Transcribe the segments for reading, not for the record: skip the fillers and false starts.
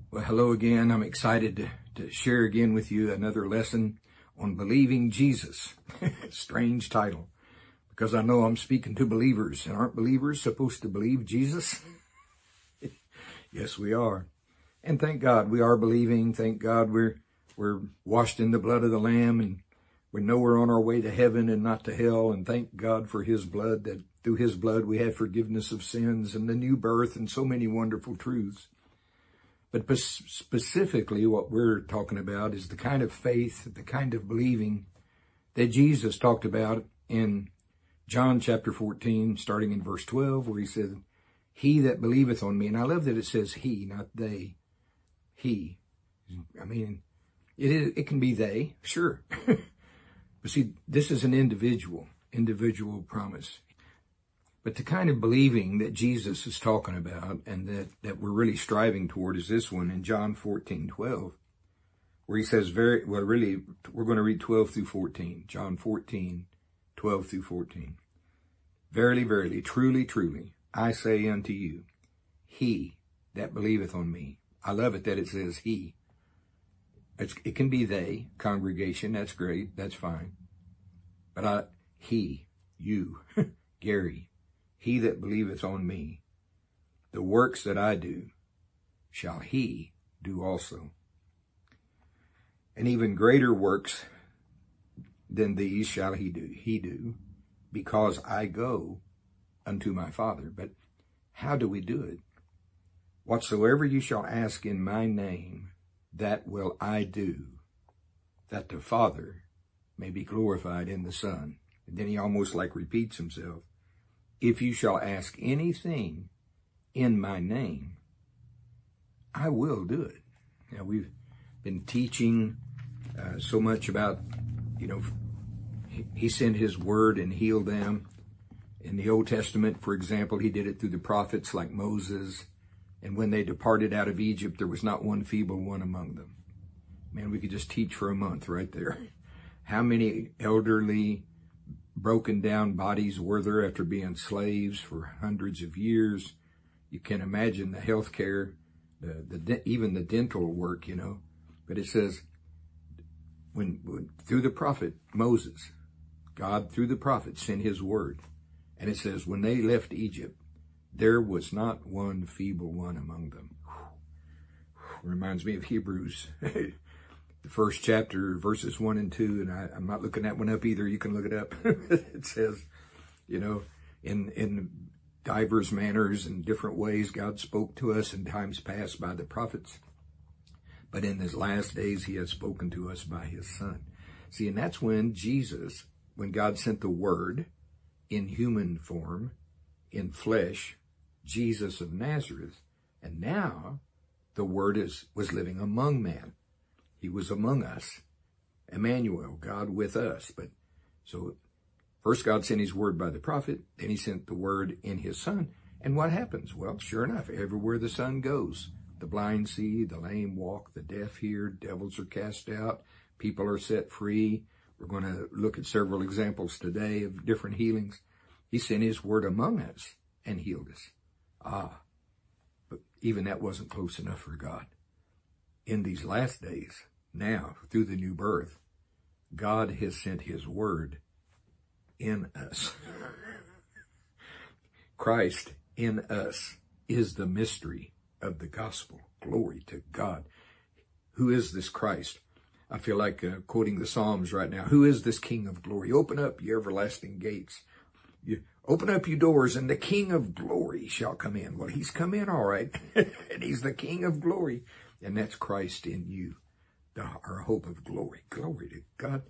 Well, hello again. I'm excited to share again with you another lesson on believing Jesus. Strange title, because I know I'm speaking to believers, and aren't believers supposed to believe Jesus? Yes, we are. And thank God we are believing. Thank God we're washed in the blood of the Lamb, and we know we're on our way to heaven and not to hell. And thank God for His blood, that through His blood we have forgiveness of sins and the new birth and so many wonderful truths. But specifically what we're talking about is the kind of faith, the kind of believing that Jesus talked about in John chapter 14, starting in verse 12, where He said, "He that believeth on me," and I love that it says he, not they. He. I mean, it can be they, sure. But see, this is an individual promise. But the kind of believing that Jesus is talking about and that we're really striving toward is this one in John 14:12, where He says we're going to read 12 through 14. John 14:12 through 14. "Verily, verily, truly, truly, I say unto you, he that believeth on me." I love it that it says he. It can be they, congregation, that's great, that's fine. But he, you, Gary, "He that believeth on me, the works that I do, shall he do also. And even greater works than these shall he do, because I go unto my Father." But how do we do it? "Whatsoever you shall ask in my name, that will I do, that the Father may be glorified in the Son." And then He almost like repeats Himself. "If you shall ask anything in my name, I will do it." Now, we've been teaching so much about, He sent His word and healed them. In the Old Testament, for example, He did it through the prophets like Moses. And when they departed out of Egypt, there was not one feeble one among them. Man, we could just teach for a month right there. How many elderly, broken down bodies were there after being slaves for hundreds of years? You can imagine the health care, even the dental work, But it says, when through the prophet Moses, God through the prophet sent His word. And it says, when they left Egypt, there was not one feeble one among them. Reminds me of Hebrews, the first chapter, verses 1 and 2, and I'm not looking that one up either. You can look it up. It says, in divers manners and different ways, God spoke to us in times past by the prophets. But in His last days, He has spoken to us by His Son. See, and that's when God sent the Word in human form, in flesh, Jesus of Nazareth. And now the Word was living among man. He was among us. Emmanuel, God with us. But so first God sent His word by the prophet, then He sent the word in His Son. And what happens? Well, sure enough, everywhere the Son goes, the blind see, the lame walk, the deaf hear, devils are cast out, people are set free. We're going to look at several examples today of different healings. He sent His word among us and healed us. But even that wasn't close enough for God. In these last days, now, through the new birth, God has sent His word in us. Christ in us is the mystery of the gospel. Glory to God. Who is this Christ? I feel like quoting the Psalms right now. Who is this King of glory? Open up your everlasting gates. You open up your doors, and the King of glory shall come in. Well, He's come in, all right. And He's the King of glory. And that's Christ in you, our hope of glory. Glory to God.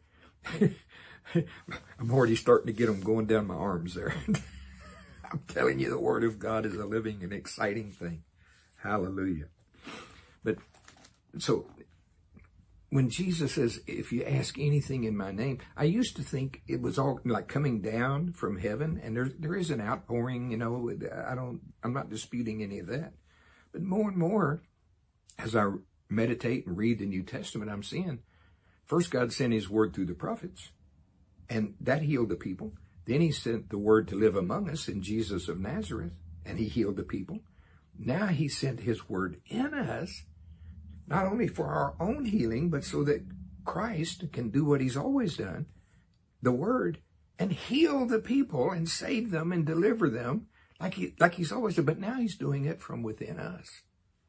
I'm already starting to get them going down my arms there. I'm telling you, the Word of God is a living and exciting thing. Hallelujah. But so when Jesus says, "If you ask anything in my name," I used to think it was all like coming down from heaven, and there is an outpouring, I'm not disputing any of that. But more and more, as I meditate and read the New Testament, I'm seeing first God sent His word through the prophets, and that healed the people. Then He sent the word to live among us in Jesus of Nazareth, and He healed the people. Now He sent His word in us not only for our own healing, but so that Christ can do what he's always done, the word, and heal the people and save them and deliver them like he's always done. But now he's doing it from within us.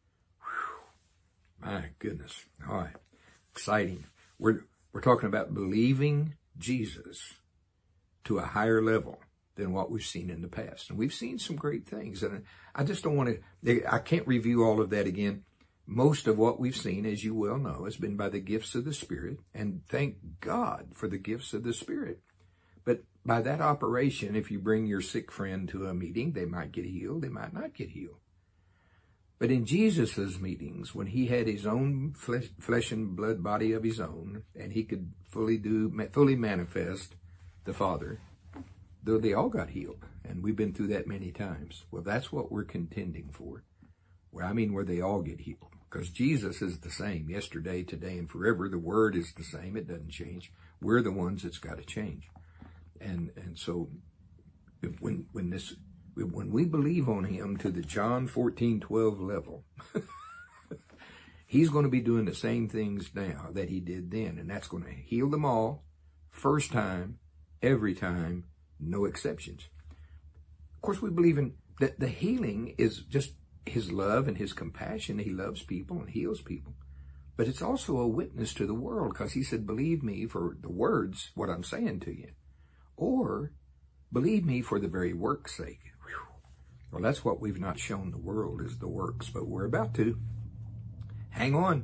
Whew. My goodness. All right. Exciting. We're talking about believing Jesus to a higher level than what we've seen in the past. And we've seen some great things. And I just don't want to, I can't review all of that again. Most of what we've seen, as you well know, has been by the gifts of the Spirit. And thank God for the gifts of the Spirit. But by that operation, if you bring your sick friend to a meeting, they might get healed, they might not get healed. But in Jesus's meetings, when he had his own flesh and blood body of his own, and he could fully manifest the Father, though they all got healed. And we've been through that many times. Well, that's what we're contending for. Where they all get healed. Because Jesus is the same yesterday, today, and forever. The Word is the same. It doesn't change. We're the ones that's got to change. And so when we believe on him to the John 14:12 level, he's going to be doing the same things now that he did then. And that's going to heal them all, first time, every time, no exceptions. Of course, we believe in that the healing is just his love and his compassion. He loves people and heals people. But it's also a witness to the world, because he said, believe me for the words, what I'm saying to you. Or believe me for the very work's sake. Whew. Well, that's what we've not shown the world, is the works, but we're about to. Hang on.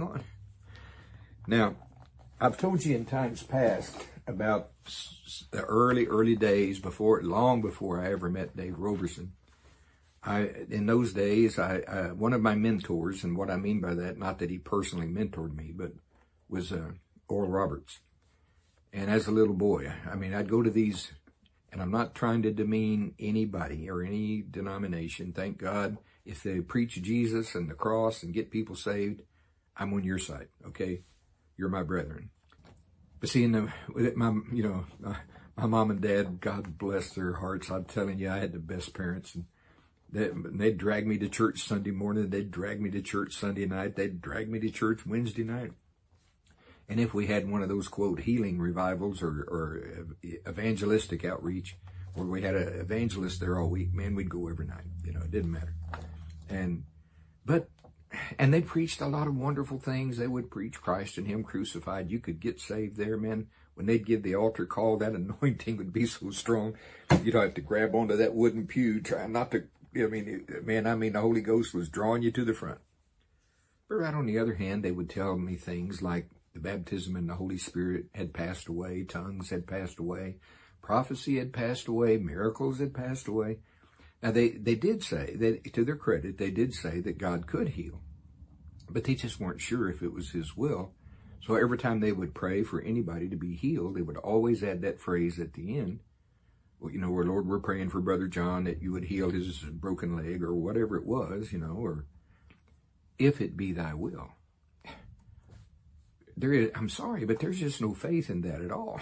Now, I've told you in times past about the early days long before I ever met Dave Roberson. In those days, one of my mentors, and what I mean by that, not that he personally mentored me, but was Oral Roberts. And as a little boy, I'd go to these, and I'm not trying to demean anybody or any denomination. Thank God, if they preach Jesus and the cross and get people saved, I'm on your side, okay? You're my brethren. But see, my mom and dad, God bless their hearts, I'm telling you, I had the best parents. And they'd drag me to church Sunday morning. They'd drag me to church Sunday night. They'd drag me to church Wednesday night. And if we had one of those, quote, healing revivals or evangelistic outreach, where we had an evangelist there all week, man, we'd go every night. It didn't matter. And they preached a lot of wonderful things. They would preach Christ and him crucified. You could get saved there, man. When they'd give the altar call, that anointing would be so strong. You'd have to grab onto that wooden pew, trying not to, the Holy Ghost was drawing you to the front. But right on the other hand, they would tell me things like the baptism in the Holy Spirit had passed away, tongues had passed away, prophecy had passed away, miracles had passed away. Now, they did say, that, to their credit, they did say that God could heal, but they just weren't sure if it was his will. So every time they would pray for anybody to be healed, they would always add that phrase at the end, where, Lord, we're praying for Brother John that you would heal his broken leg, or whatever it was, or if it be thy will. I'm sorry, but there's just no faith in that at all.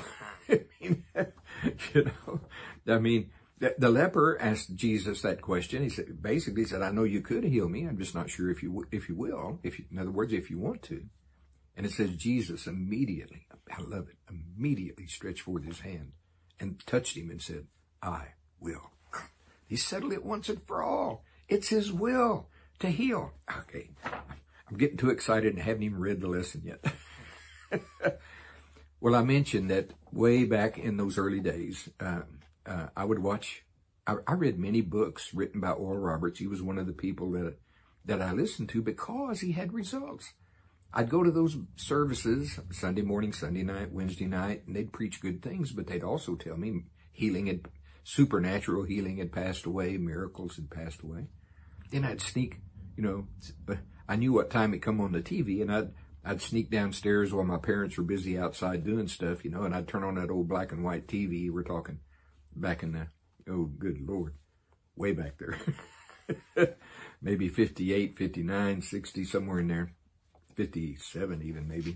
The leper asked Jesus that question. He basically said, I know you could heal me. I'm just not sure if you will. In other words, if you want to. And it says Jesus immediately, I love it, immediately stretched forth his hand and touched him and said, I will. He settled it once and for all. It's his will to heal. Okay, I'm getting too excited and haven't even read the lesson yet. Well, I mentioned that way back in those early days, I would watch, I read many books written by Oral Roberts. He was one of the people that I listened to because he had results. I'd go to those services Sunday morning, Sunday night, Wednesday night, and they'd preach good things, but they'd also tell me supernatural healing had passed away, miracles had passed away. Then I'd sneak, I knew what time it come on the TV, and I'd sneak downstairs while my parents were busy outside doing stuff, and I'd turn on that old black and white TV. We're talking back in the, oh, good Lord, way back there. Maybe 58, 59, 60, somewhere in there. 57 even, maybe.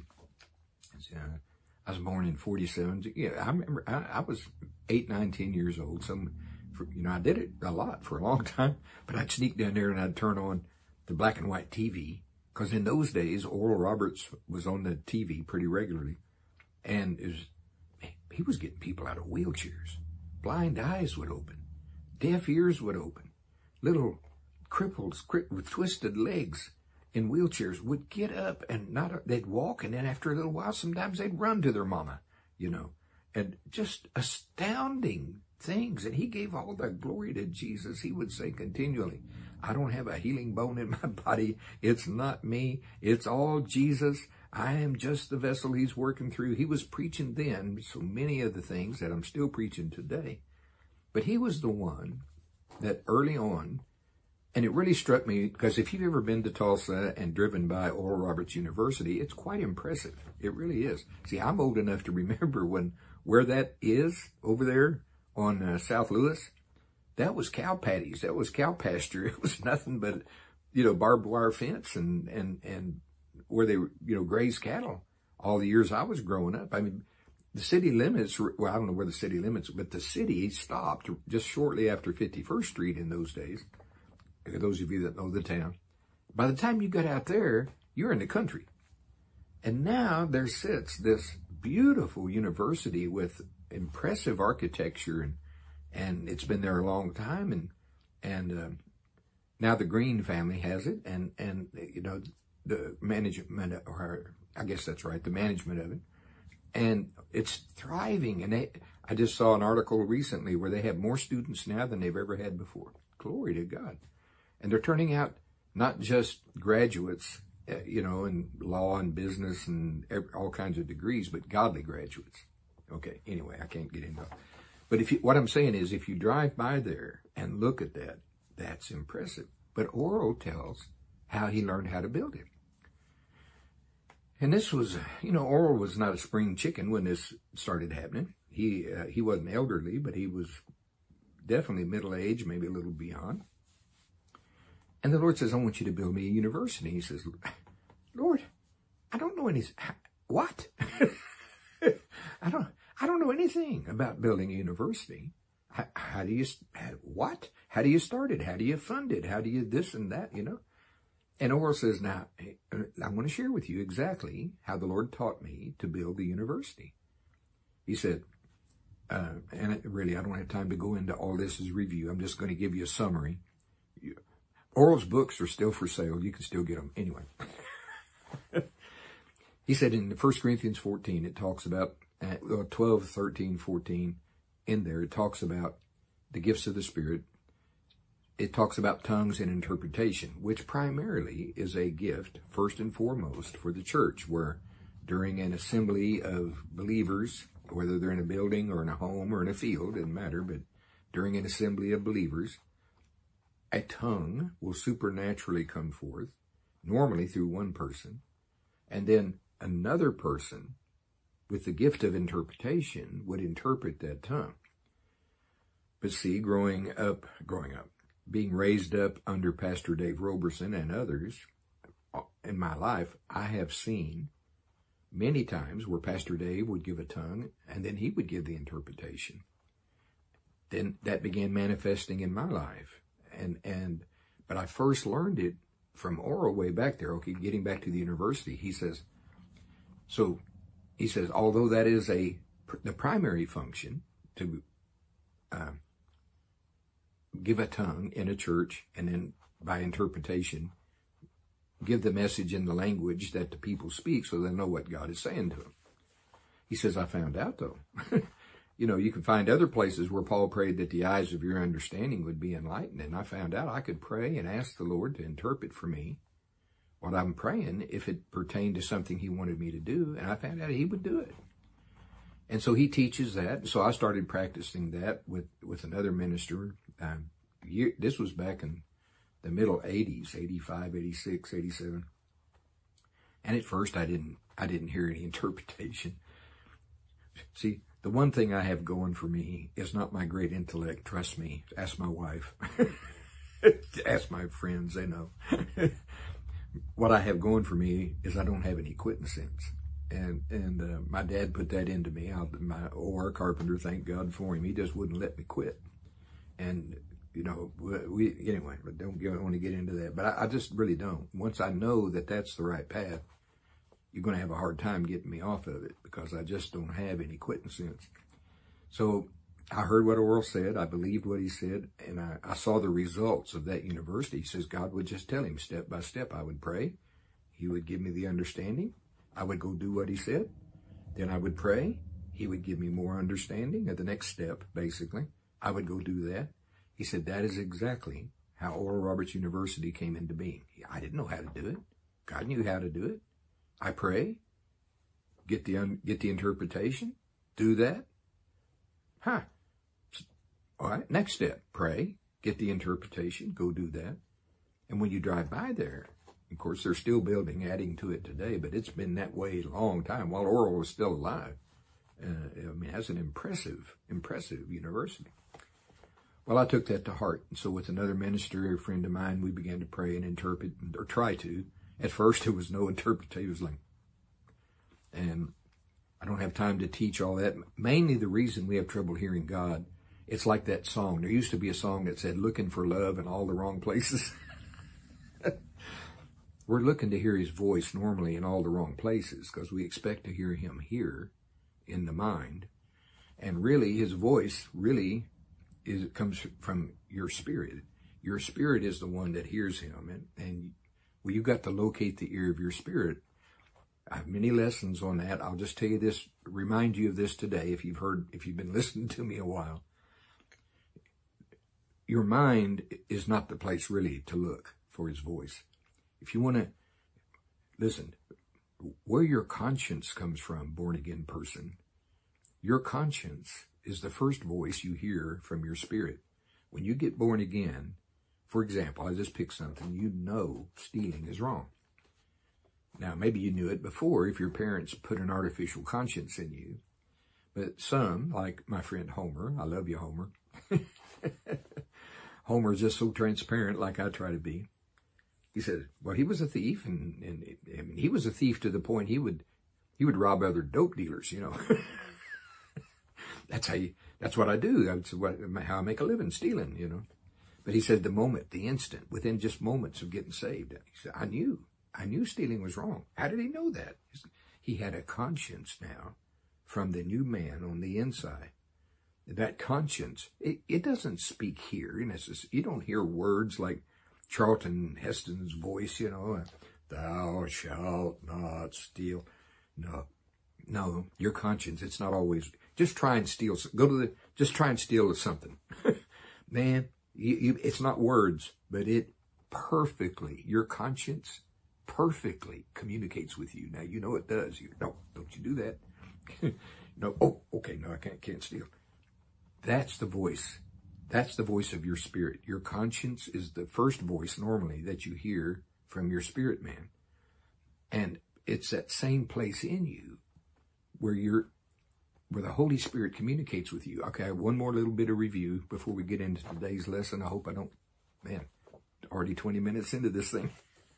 I was born in 47. Yeah, I remember I was 8, 9, 10 years old. I did it a lot for a long time, but I'd sneak down there and I'd turn on the black and white TV Because in those days, Oral Roberts was on the TV pretty regularly. And he was getting people out of wheelchairs. Blind eyes would open. Deaf ears would open. Little cripples with twisted legs in wheelchairs would get up and they'd walk, and then after a little while, sometimes they'd run to their mama, and just astounding things. And he gave all the glory to Jesus. He would say continually, I don't have a healing bone in my body. It's not me. It's all Jesus. I am just the vessel he's working through. He was preaching then so many of the things that I'm still preaching today. But he was the one that early on, and it really struck me, because if you've ever been to Tulsa and driven by Oral Roberts University, it's quite impressive. It really is. See, I'm old enough to remember where that is over there on South Lewis. That was cow patties. That was cow pasture. It was nothing but, barbed wire fence and where they, grazed cattle all the years I was growing up. I mean, the city limits, well, I don't know where the city limits, but the city stopped just shortly after 51st Street in those days. Those of you that know the town. By the time you got out there, you're in the country. And now there sits this beautiful university with impressive architecture, and it's been there a long time, and now the Green family has it, and the management, or I guess that's right, the management of it, and it's thriving. And I just saw an article recently where they have more students now than they've ever had before. Glory to God. And they're turning out not just graduates, in law and business and all kinds of degrees, but godly graduates. Okay, anyway, I can't get into it. But what I'm saying is, if you drive by there and look at that, that's impressive. But Oral tells how he learned how to build it. And this was, Oral was not a spring chicken when this started happening. He wasn't elderly, but he was definitely middle-aged, maybe a little beyond. And the Lord says, I want you to build me a university. He says, Lord, I don't know what? I don't know anything about building a university. How do you start it? How do you fund it? How do you this and that, And Oral says, now, I want to share with you exactly how the Lord taught me to build the university. He said, and really, I don't have time to go into all this as review. I'm just going to give you a summary. Oral's books are still for sale. You can still get them. Anyway. He said in 1 Corinthians 14, it talks about 12, 13, 14. In there, it talks about the gifts of the Spirit. It talks about tongues and interpretation, which primarily is a gift, first and foremost, for the church, where during an assembly of believers, whether they're in a building or in a home or in a field, doesn't matter, but during an assembly of believers, a tongue will supernaturally come forth, normally through one person, and then another person with the gift of interpretation would interpret that tongue. But see, growing up, being raised up under Pastor Dave Roberson and others in my life, I have seen many times where Pastor Dave would give a tongue and then he would give the interpretation. Then that began manifesting in my life. But I first learned it from Oral way back there. Okay, getting back to the university, he says, although that is the primary function to give a tongue in a church, and then by interpretation, give the message in the language that the people speak so they know what God is saying to them. He says, I found out though, you can find other places where Paul prayed that the eyes of your understanding would be enlightened. And I found out I could pray and ask the Lord to interpret for me what I'm praying if it pertained to something he wanted me to do. And I found out he would do it. And so he teaches that. So I started practicing that with another minister. This was back in the middle 80s, 85, 86, 87. And at first I didn't hear any interpretation. See, the one thing I have going for me is not my great intellect. Trust me. Ask my wife. Ask my friends. They know. What I have going for me is I don't have any quitting sense. And my dad put that into me. My OR carpenter, thank God for him. He just wouldn't let me quit. And, You know, anyway, but don't want to get into that. But I just really don't. Once I know that that's the right path, you're going to have a hard time getting me off of it because I just don't have any quitting sense. So I heard what Oral said. I believed what he said. And I saw the results of that university. He says God would just tell him step by step. I would pray. He would give me the understanding. I would go do what he said. Then I would pray. He would give me more understanding of the next step, basically. I would go do that. He said that is exactly how Oral Roberts University came into being. I didn't know how to do it. God knew how to do it. I pray, get the interpretation, do that. All right, next step, pray, get the interpretation, go do that. And when you drive by there, of course, they're still building, adding to it today, but it's been that way a long time while Oral was still alive. I mean, that's an impressive university. Well, I took that to heart. And so with another minister, a friend of mine, we began to pray and interpret, or try to. At first, there was no interpretation. It was like, and I don't have time to teach all that. Mainly the reason we have trouble hearing God, it's like that song. There used to be a song that said, looking for love in all the wrong places. We're looking to hear his voice normally in all the wrong places because we expect to hear him here in the mind. And really, his voice really comes from your spirit. Your spirit is the one that hears him. And well, you've got to locate the ear of your spirit. I have many lessons on that. I'll just tell you this, remind you of this today if you've been listening to me a while. Your mind is not the place really to look for his voice. If you want to listen, where your conscience comes from, born again person, your conscience is the first voice you hear from your spirit. When you get born again, for example, I just picked something, you know stealing is wrong. Now, maybe you knew it before if your parents put an artificial conscience in you. But some, like my friend Homer, I love you, Homer. Homer is just so transparent like I try to be. He said, well, he was a thief, and I mean, he was a thief to the point he would rob other dope dealers, you know. That's what I do. That's how I make a living, stealing, you know. But he said the instant, within just moments of getting saved, he said, I knew stealing was wrong. How did he know that? He had a conscience now from the new man on the inside. That conscience, it doesn't speak here. You don't hear words like Charlton Heston's voice, you know, thou shalt not steal. No, your conscience, it's not always, just try and steal, just try and steal something. Man, it's not words, but it perfectly, your conscience perfectly communicates with you. Now, you know it does. Don't you do that. No, oh, okay, no, I can't steal. That's the voice. That's the voice of your spirit. Your conscience is the first voice normally that you hear from your spirit man. And it's that same place in you where the Holy Spirit communicates with you. Okay, one more little bit of review before we get into today's lesson. I hope I don't, man, already 20 minutes into this thing.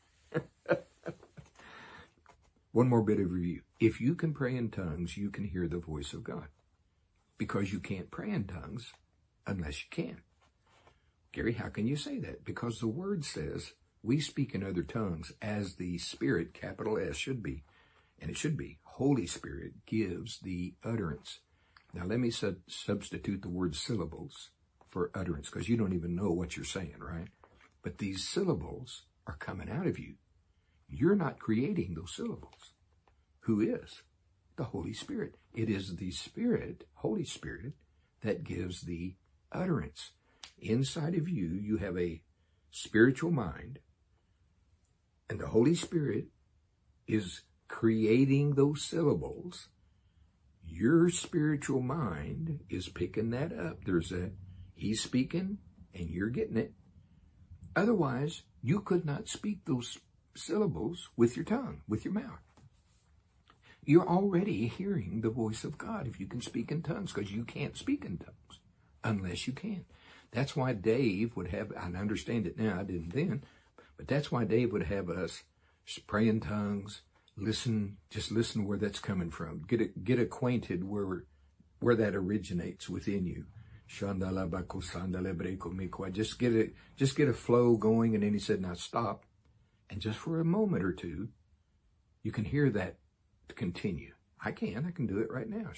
One more bit of review. If you can pray in tongues, you can hear the voice of God. Because you can't pray in tongues unless you can. Gary, how can you say that? Because the word says we speak in other tongues as the Spirit, capital S, should be. And it should be. Holy Spirit gives the utterance. Now let me substitute the word syllables for utterance because you don't even know what you're saying, right? But these syllables are coming out of you. You're not creating those syllables. Who is? The Holy Spirit. It is the Spirit, Holy Spirit, that gives the utterance. Inside of you, you have a spiritual mind, and the Holy Spirit is creating those syllables. Your spiritual mind is picking that up. He's speaking, and you're getting it. Otherwise, you could not speak those syllables with your tongue, with your mouth. You're already hearing the voice of God if you can speak in tongues, because you can't speak in tongues unless you can. That's why Dave would have, I understand it now, I didn't then, but that's why Dave would have us pray in tongues, just listen where that's coming from. Get acquainted where that originates within you. Just get a flow going. And then he said, now stop. And just for a moment or two, you can hear that continue. I can do it right now.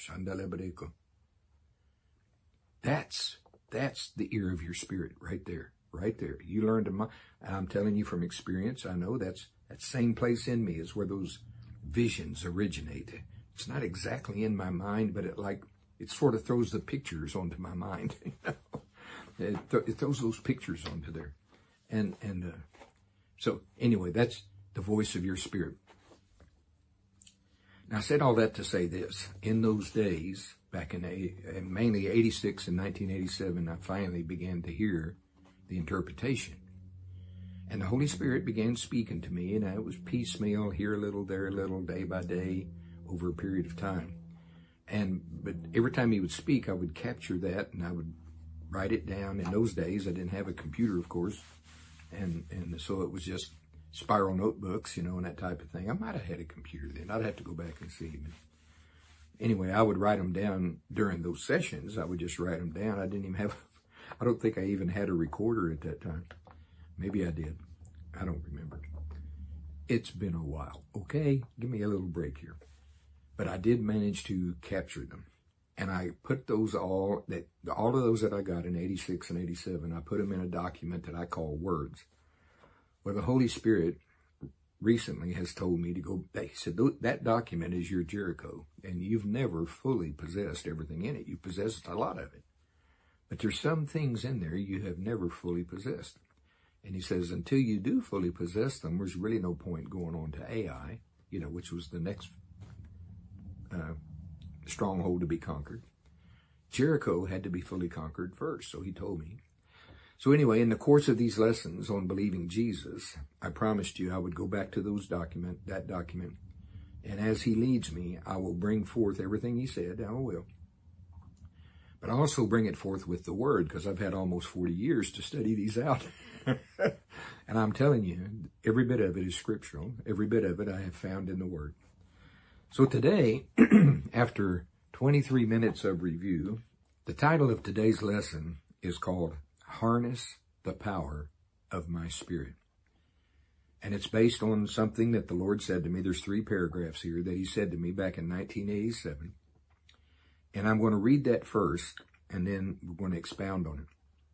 That's the ear of your spirit right there. Right there. You learn to, and I'm telling you from experience, I know that same place in me is where those visions originate. It's not exactly in my mind, but it sort of throws the pictures onto my mind. It throws those pictures onto there. So anyway, that's the voice of your spirit. Now I said all that to say this. In those days, back in mainly 86 and 1987, I finally began to hear the interpretation. And the Holy Spirit began speaking to me, and it was piecemeal, here a little, there a little, day by day, over a period of time. But every time he would speak, I would capture that, and I would write it down. In those days, I didn't have a computer, of course, and so it was just spiral notebooks, and that type of thing. I might have had a computer then. I'd have to go back and see. But anyway, I would write them down during those sessions. I would just write them down. I don't think I even had a recorder at that time. Maybe I did. I don't remember. It's been a while. Okay, give me a little break here. But I did manage to capture them. And I put all of those that I got in 86 and 87, I put them in a document that I call Words. Well, the Holy Spirit recently has told me to go, he said, that document is your Jericho, and you've never fully possessed everything in it. You possessed a lot of it. But there's some things in there you have never fully possessed. And he says, until you do fully possess them, there's really no point going on to Ai, which was the next stronghold to be conquered. Jericho had to be fully conquered first, so he told me. So anyway, in the course of these lessons on believing Jesus, I promised you I would go back to that document, and as he leads me, I will bring forth everything he said, I will. But I also bring it forth with the Word, because I've had almost 40 years to study these out. And I'm telling you, every bit of it is scriptural. Every bit of it I have found in the Word. So today, after 23 minutes of review, the title of today's lesson is called Harness the Power of My Spirit. And it's based on something that the Lord said to me. There's 3 paragraphs here that he said to me back in 1987. And I'm going to read that first, and then we're going to expound on it.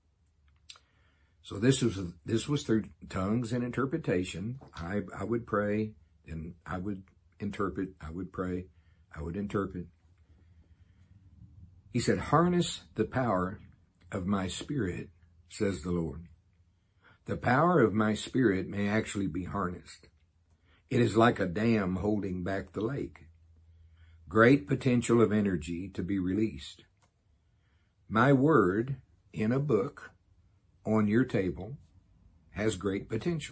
So this was through tongues and interpretation. I would pray, and I would interpret. I would pray, I would interpret. He said, harness the power of my spirit, says the Lord. The power of my spirit may actually be harnessed. It is like a dam holding back the lake. Great potential of energy to be released. My word in a book on your table has great potential.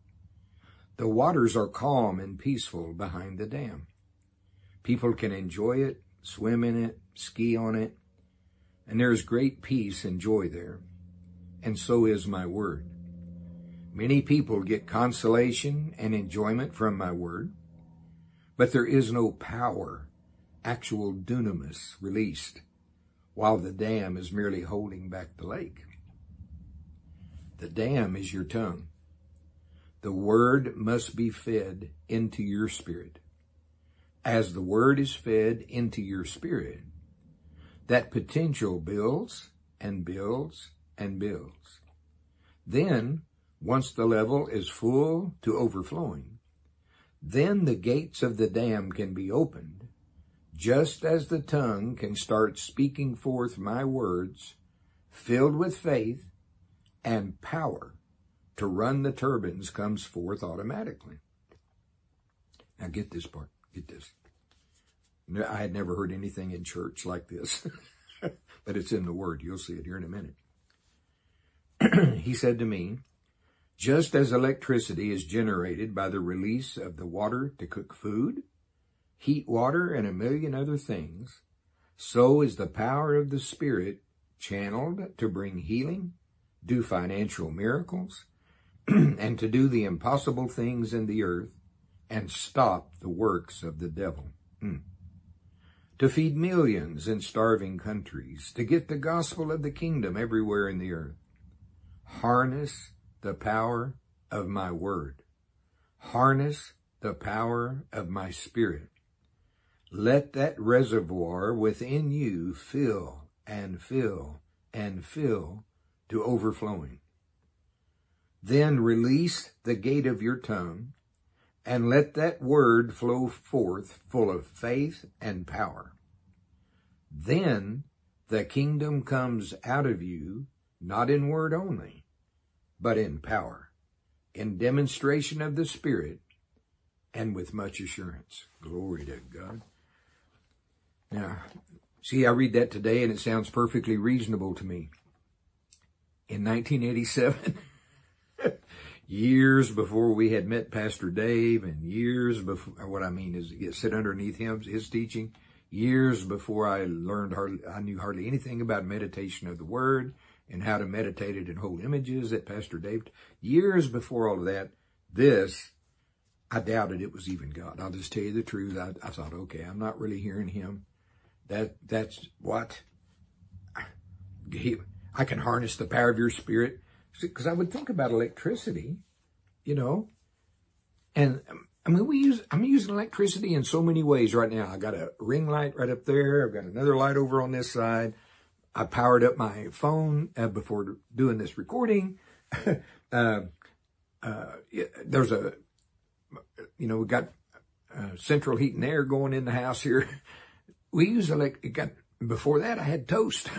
The waters are calm and peaceful behind the dam. People can enjoy it, swim in it, ski on it, and there is great peace and joy there. And so is my word. Many people get consolation and enjoyment from my word, but there is no power, actual dunamis released, while the dam is merely holding back the lake. The dam is your tongue. The word must be fed into your spirit. As the word is fed into your spirit, that potential builds and builds and builds. Then, once the level is full to overflowing, then the gates of the dam can be opened, just as the tongue can start speaking forth my words, filled with faith and power to run the turbines comes forth automatically. Now get this part, get this. I had never heard anything in church like this, but it's in the Word. You'll see it here in a minute. He said to me, just as electricity is generated by the release of the water to cook food, heat water, and a million other things, so is the power of the Spirit channeled to bring healing, do financial miracles, and to do the impossible things in the earth and stop the works of the devil. to feed millions in starving countries, to get the gospel of the kingdom everywhere in the earth. Harness the power of my word. Harness the power of my spirit. Let that reservoir within you fill and fill and fill to overflowing. Then release the gate of your tongue and let that word flow forth full of faith and power. Then the kingdom comes out of you, not in word only, but in power, in demonstration of the Spirit, and with much assurance. Glory to God. Now, see, I read that today and it sounds perfectly reasonable to me. In 1987, years before we had met Pastor Dave, and years before, what I mean is get sit underneath him, his teaching, years before I knew hardly anything about meditation of the Word and how to meditate it in whole images that Pastor Dave, years before all of that, I doubted it was even God. I'll just tell you the truth. I thought, okay, I'm not really hearing him. That's what? I can harness the power of your spirit. Because I would think about electricity, and I mean, I'm using electricity in so many ways right now. I got a ring light right up there. I've got another light over on this side. I powered up my phone before doing this recording. There's we got central heat and air going in the house here. We use before that I had toast.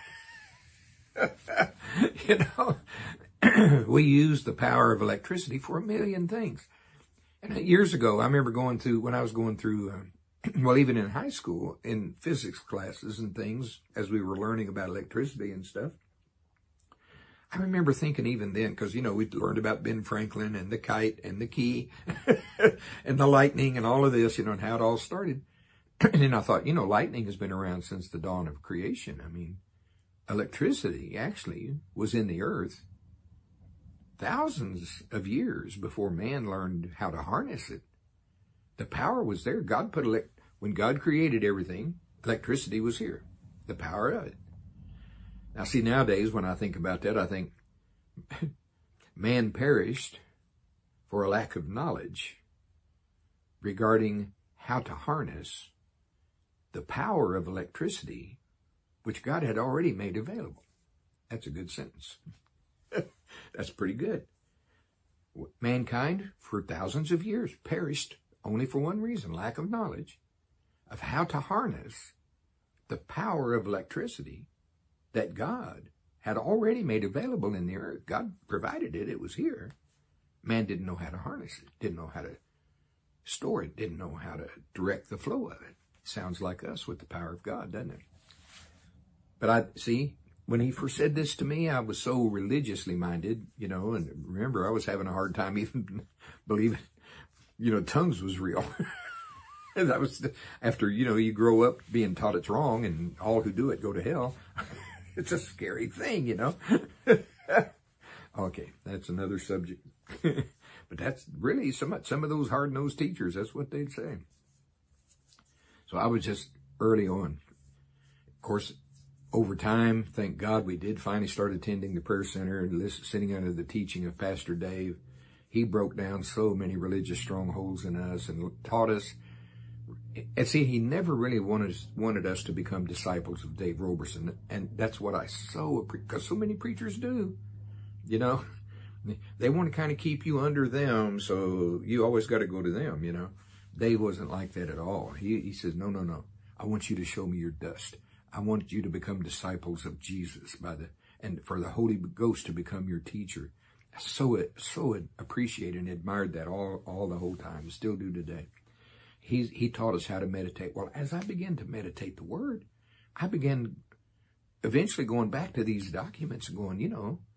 We use the power of electricity for a million things. And years ago, I remember when I was going through, even in high school, in physics classes and things, as we were learning about electricity and stuff, I remember thinking even then, because, we learned about Ben Franklin and the kite and the key and the lightning and all of this, and how it all started. And then I thought, lightning has been around since the dawn of creation. I mean, electricity actually was in the earth thousands of years before man learned how to harness it. The power was there. When God created everything, electricity was here. The power of it. Now, see, nowadays when I think about that, I think man perished for a lack of knowledge regarding how to harness the power of electricity, which God had already made available. That's a good sentence. That's pretty good. Mankind, for thousands of years, perished only for one reason, lack of knowledge of how to harness the power of electricity that God had already made available in the earth. God provided it. It was here. Man didn't know how to harness it, didn't know how to store it, didn't know how to direct the flow of it. Sounds like us with the power of God, doesn't it? But when he first said this to me, I was so religiously minded, and remember, I was having a hard time even believing, tongues was real. That was after, you grow up being taught it's wrong and all who do it go to hell. It's a scary thing, Okay, that's another subject. But that's really some of those hard-nosed teachers, that's what they'd say. So I was just early on. Of course, over time, thank God, we did finally start attending the prayer center and sitting under the teaching of Pastor Dave. He broke down so many religious strongholds in us and taught us. And see, he never really wanted us to become disciples of Dave Roberson. And that's what because so many preachers do, They want to kind of keep you under them, so you always got to go to them, Dave wasn't like that at all. He says, no. I want you to show me your dust. I want you to become disciples of Jesus and for the Holy Ghost to become your teacher. So appreciated and admired that all the whole time. Still do today. He taught us how to meditate. Well, as I began to meditate the Word, I began eventually going back to these documents and going,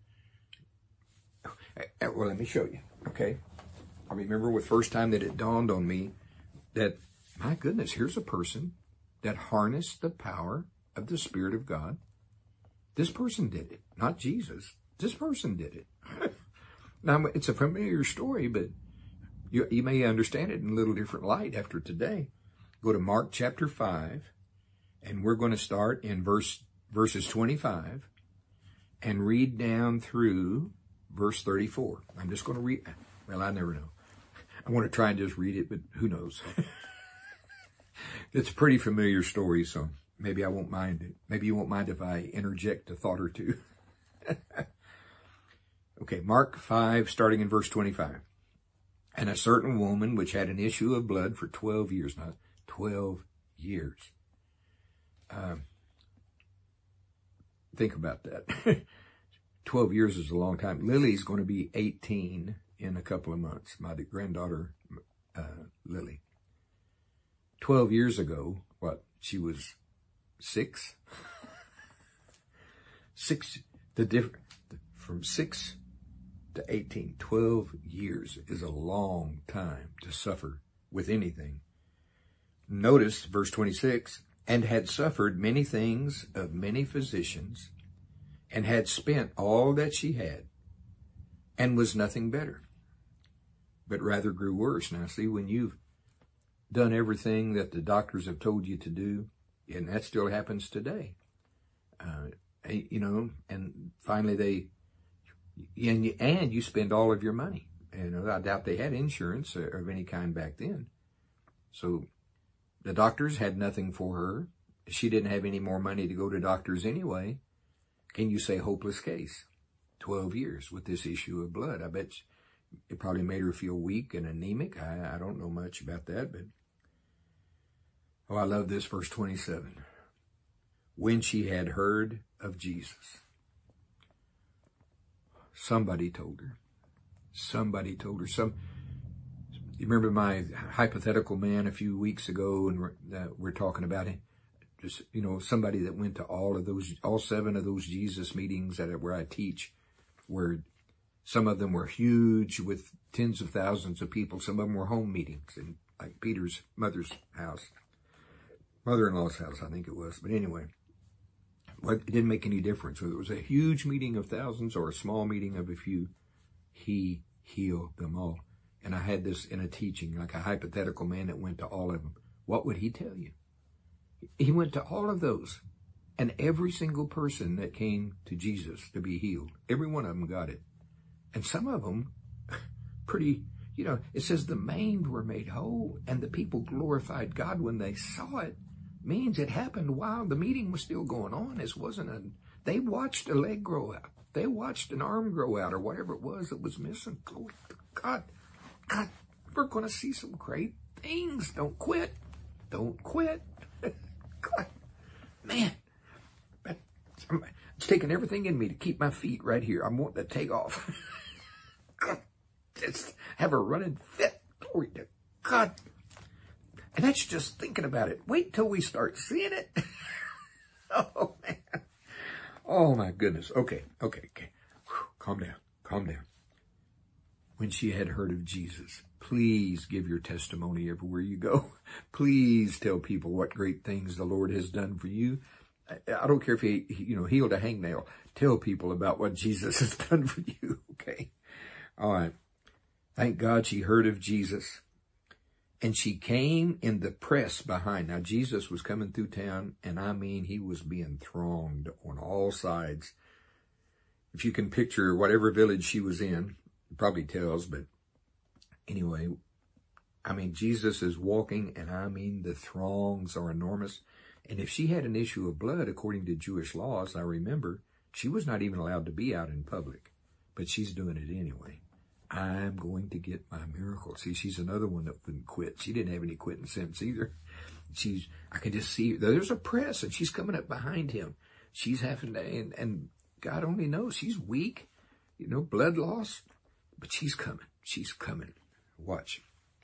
well, let me show you. Okay. I remember the first time that it dawned on me that, my goodness, here's a person that harnessed the power of the Spirit of God. This person did it, not Jesus. This person did it. Now, it's a familiar story, but you may understand it in a little different light after today. Go to Mark chapter 5, And we're going to start in verses 25 and read down through verse 34. I'm just going to read. Well, I never know. I want to try and just read it, but who knows? It's a pretty familiar story, so maybe I won't mind it. Maybe you won't mind if I interject a thought or two. Okay, Mark 5, starting in verse 25. And a certain woman which had an issue of blood for 12 years, not 12 years. Think about that. 12 years is a long time. Lily's going to be 18 in a couple of months. My granddaughter, Lily. 12 years ago, what? She was 6? 6, from 6 to 18, 12 years is a long time to suffer with anything. Notice verse 26, and had suffered many things of many physicians, and had spent all that she had, and was nothing better, but rather grew worse. Now see, when you've done everything that the doctors have told you to do, and that still happens today, and finally and you spend all of your money. I doubt they had insurance of any kind back then. So the doctors had nothing for her. She didn't have any more money to go to doctors anyway. Can you say hopeless case? 12 years with this issue of blood. I bet it probably made her feel weak and anemic. I don't know much about that, but I love this verse 27. When she had heard of Jesus. Somebody told her. Somebody told her. You remember my hypothetical man a few weeks ago, and we're talking about it. Just, somebody that went to all 7 of those Jesus meetings where I teach, where some of them were huge with tens of thousands of people. Some of them were home meetings in like Peter's mother's house, mother-in-law's house, I think it was. But anyway, it didn't make any difference whether it was a huge meeting of thousands or a small meeting of a few. He healed them all. And I had this in a teaching, like a hypothetical man that went to all of them. What would he tell you? He went to all of those. And every single person that came to Jesus to be healed, every one of them got it. And some of them, it says the maimed were made whole, and the people glorified God when they saw it. Means it happened while the meeting was still going on. They watched a leg grow out. They watched an arm grow out, or whatever it was that was missing. Glory to God. God, we're going to see some great things. Don't quit. Don't quit. God, man. It's taking everything in me to keep my feet right here. I'm wanting to take off. God, just have a running fit. Glory to God. And that's just thinking about it. Wait till we start seeing it. Oh, man. Oh, my goodness. Okay. Whew. Calm down. When she had heard of Jesus, please give your testimony everywhere you go. Please tell people what great things the Lord has done for you. I don't care if he healed a hangnail. Tell people about what Jesus has done for you, okay? All right. Thank God she heard of Jesus. And she came in the press behind. Now, Jesus was coming through town, and he was being thronged on all sides. If you can picture whatever village she was in, it probably tells, but anyway, Jesus is walking, and the throngs are enormous. And if she had an issue of blood, according to Jewish laws, I remember, she was not even allowed to be out in public, but she's doing it anyway. I'm going to get my miracle. See, she's another one that wouldn't quit. She didn't have any quitting sense either. I can just see her. There's a press, and she's coming up behind him. She's having to, and God only knows she's weak, blood loss, but she's coming. She's coming. Watch.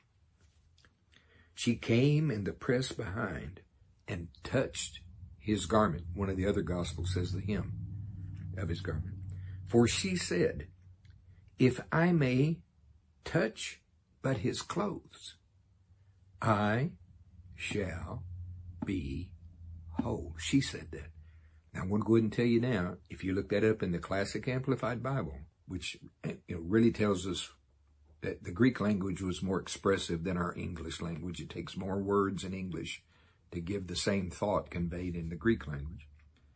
She came in the press behind and touched his garment. One of the other gospels says the hem of his garment. For she said, if I may touch but his clothes, I shall be whole. She said that. Now, I'm going to go ahead and tell you now, if you look that up in the Classic Amplified Bible, which really tells us that the Greek language was more expressive than our English language. It takes more words in English to give the same thought conveyed in the Greek language.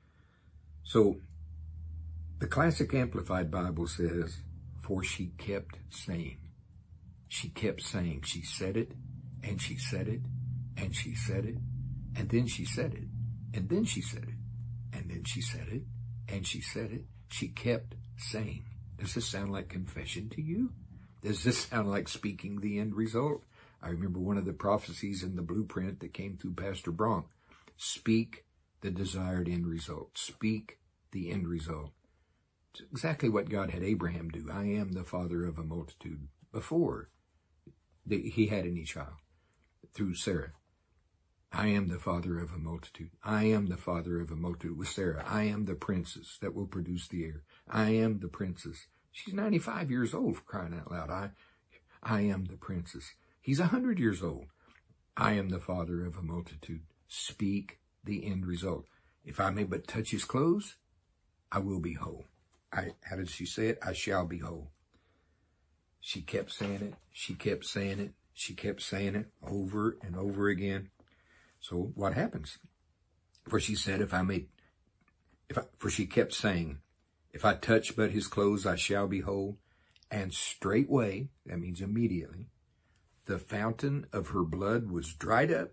So the Classic Amplified Bible says, for she kept saying. She kept saying. She said it, and she said it, and she said it, and then she said it, and then she said it, and then she said it, and she said it. She kept saying. Does this sound like confession to you? Does this sound like speaking the end result? I remember one of the prophecies in the blueprint that came through Pastor Bronk. Speak the desired end result. Speak the end result. It's exactly what God had Abraham do. I am the father of a multitude before he had any child through Sarah. I am the father of a multitude. I am the father of a multitude with Sarah. I am the princess that will produce the heir. I am the princess. She's 95 years old, for crying out loud. I am the princess. He's 100 years old. I am the father of a multitude. Speak the end result. If I may but touch his clothes, I will be whole. How did she say it? I shall be whole. She kept saying it. She kept saying it. She kept saying it over and over again. So what happens? For she said, for she kept saying, if I touch but his clothes, I shall be whole. And straightway, that means immediately, the fountain of her blood was dried up.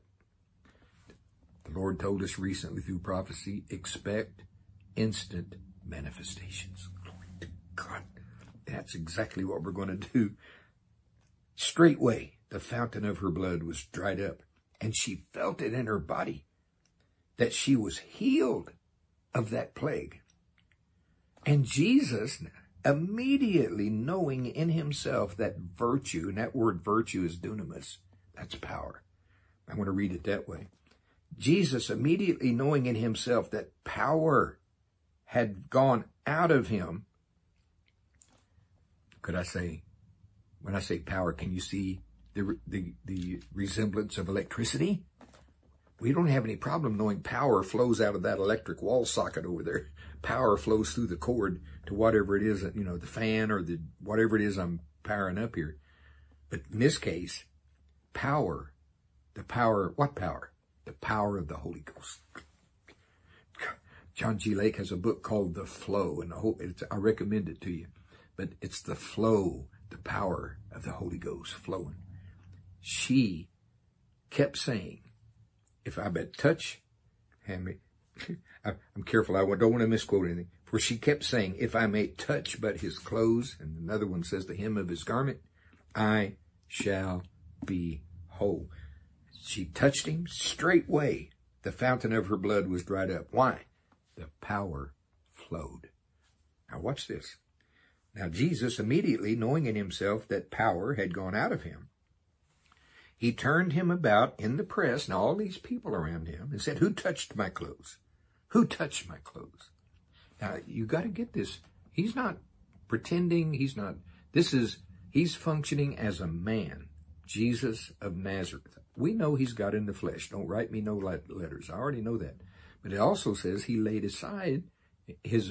The Lord told us recently through prophecy, expect instant manifestations. Glory to God. That's exactly what we're going to do. Straightway, the fountain of her blood was dried up, and she felt it in her body that she was healed of that plague. And Jesus, immediately knowing in himself that virtue, and that word virtue is dunamis, that's power. I want to read it that way. Jesus, immediately knowing in himself that power had gone out of him. Could I say, when I say power, can you see the resemblance of electricity? We don't have any problem knowing power flows out of that electric wall socket over there. Power flows through the cord to whatever it is, the fan or whatever it is I'm powering up here. But in this case, power, what power? The power of the Holy Ghost. John G. Lake has a book called The Flow, and I recommend it to you. But it's the flow, the power of the Holy Ghost flowing. She kept saying, if I but touch, I'm careful, I don't want to misquote anything. For she kept saying, if I may touch but his clothes, and another one says the hem of his garment, I shall be whole. She touched him straightway. The fountain of her blood was dried up. Why? The power flowed. Now watch this. Now Jesus, immediately knowing in himself that power had gone out of him, he turned him about in the press, and all these people around him, and said, who touched my clothes? Who touched my clothes? Now, you got to get this. He's not pretending. He's functioning as a man, Jesus of Nazareth. We know he's God in the flesh. Don't write me no letters. I already know that. But it also says he laid aside his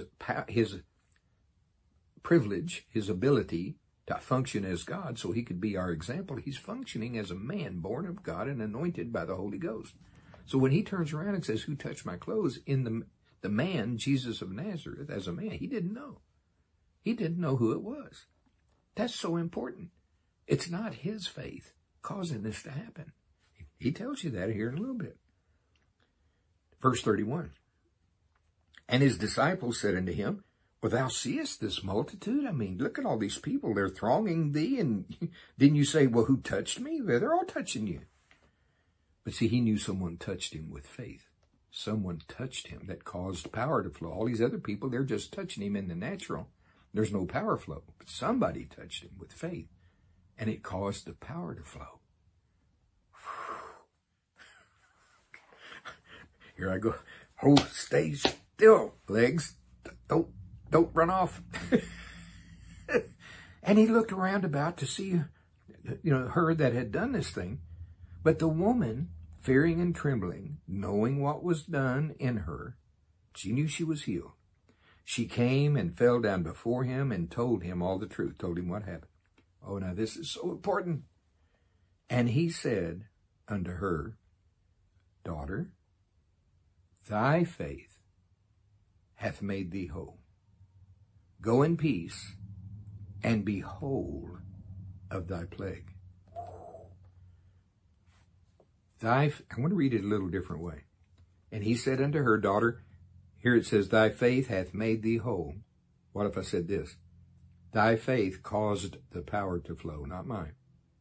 privilege, his ability to function as God so he could be our example. He's functioning as a man born of God and anointed by the Holy Ghost. So when he turns around and says, who touched my clothes? In the man, Jesus of Nazareth, as a man, he didn't know. He didn't know who it was. That's so important. It's not his faith causing this to happen. He tells you that here in a little bit. Verse 31. And his disciples said unto him, well, thou seest this multitude? I mean, look at all these people. They're thronging thee. And didn't you say, well, who touched me? They're all touching you. But see, he knew someone touched him with faith. Someone touched him that caused power to flow. All these other people, they're just touching him in the natural. There's no power flow. But somebody touched him with faith, and it caused the power to flow. Here I go. Oh, stay still, legs. Don't run off. And he looked around about to see, her that had done this thing. But the woman, fearing and trembling, knowing what was done in her, she knew she was healed. She came and fell down before him and told him all the truth, told him what happened. Oh, now this is so important. And he said unto her, daughter, thy faith hath made thee whole. Go in peace and be whole of thy plague. I want to read it a little different way. And he said unto her, daughter, here it says, thy faith hath made thee whole. What if I said this? Thy faith caused the power to flow, not mine.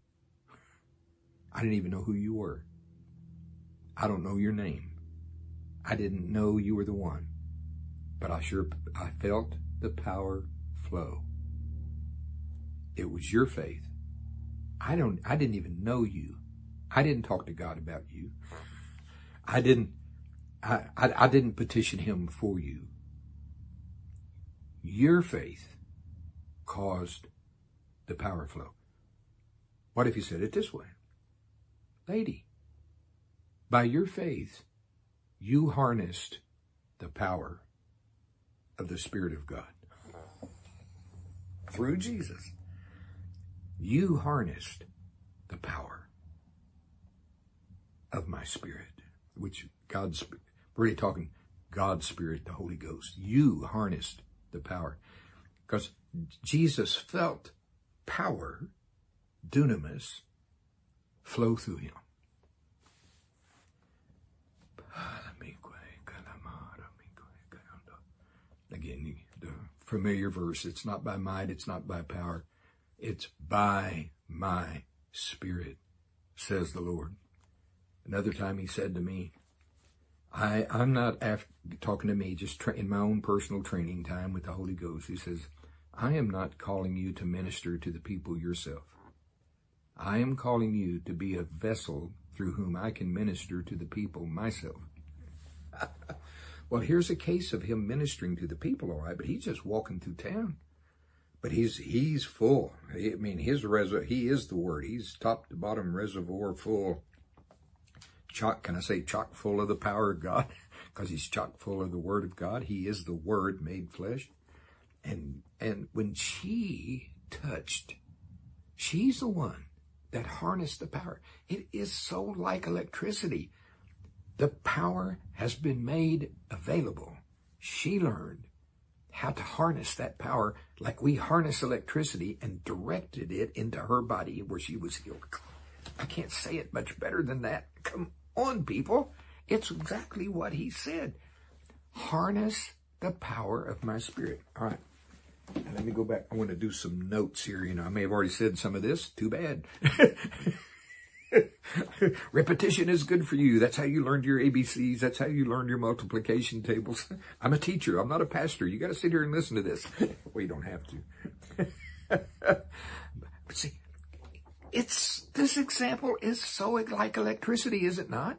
I didn't even know who you were. I don't know your name. I didn't know you were the one. But I felt the power flow. It was your faith. I didn't even know you. I didn't talk to God about you. I didn't petition him for you. Your faith caused the power flow. What if you said it this way? Lady, by your faith, you harnessed the power of the Spirit of God. Through Jesus, you harnessed the power of my Spirit, which God's, we're really talking God's Spirit, the Holy Ghost. You harnessed the power because Jesus felt power, dunamis, flow through him. Again, the familiar verse, it's not by might, it's not by power, it's by my Spirit, says the Lord. Another time he said to me, I'm not talking to me, just in my own personal training time with the Holy Ghost. He says, I am not calling you to minister to the people yourself. I am calling you to be a vessel through whom I can minister to the people myself. Well, here's a case of him ministering to the people, all right, but he's just walking through town. But he's full. I mean, he is the Word. He's top to bottom reservoir full. Can I say chock full of the power of God? Because he's chock full of the Word of God. He is the Word made flesh. And when she touched, she's the one that harnessed the power. It is so like electricity. The power has been made available. She learned how to harness that power like we harness electricity and directed it into her body where she was healed. I can't say it much better than that. Come on, people. It's exactly what he said. Harness the power of my Spirit. All right. Now let me go back. I want to do some notes here. I may have already said some of this. Too bad. Repetition is good for you. That's how you learned your ABCs. That's how you learned your multiplication tables. I'm a teacher. I'm not a pastor. You got to sit here and listen to this. Well, you don't have to. But see, this example is so like electricity, is it not?